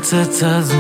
صورتت از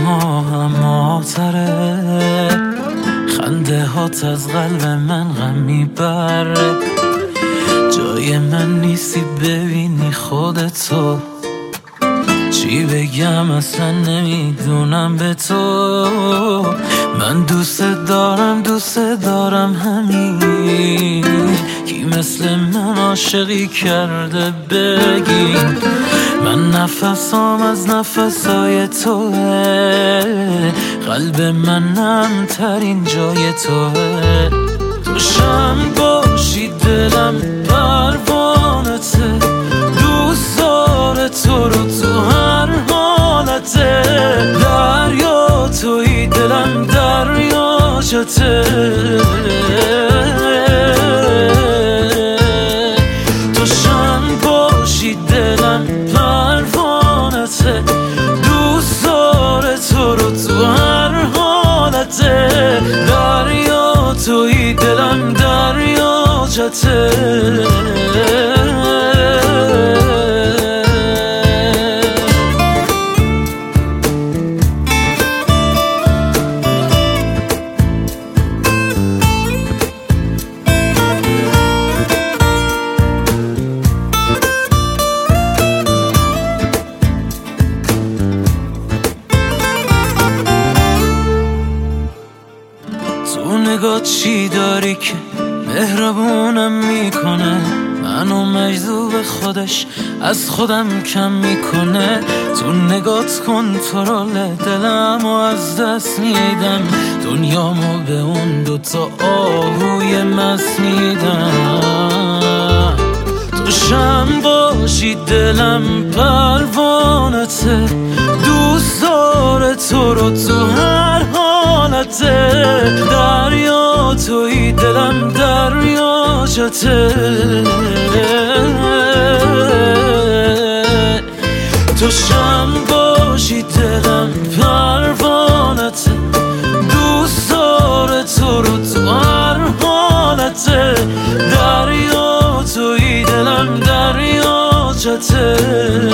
ماهتره، خنده هات از قلب من غم میبره. جای من نیستی ببینی خودتو، چی بگم اصلا نمیدونم به تو. من دوست دارم همین، کی مثل من عاشقی کرده بگی. من نفسام از نفسای توه، قلب من ترین جای توه. تو شم باشی دلم پروانته، دوست داره تو رو تو هر حالته. دریا توی دلم دریاچته، تو شم باشی دلم پروانته، دوست داره تو رو تو هر حالته. دریا توی دلم دریاچته. تو نگاه چی داری که مهربونم میکنه، منو مجذوب خودش از خودم کم میکنه. تو نگات کنترل دلمو از دست میدم، دنیامو به اون دوتا آهوی مست میدم. تو شم باشی دلم پروانته، دوست داره تو رو تو هر حالته. دریا توی دلم دریاچته، تو شم باشی دلم پروانته، دوست داره تو رو تو هر حالته. دریا توی دلم دریاچته.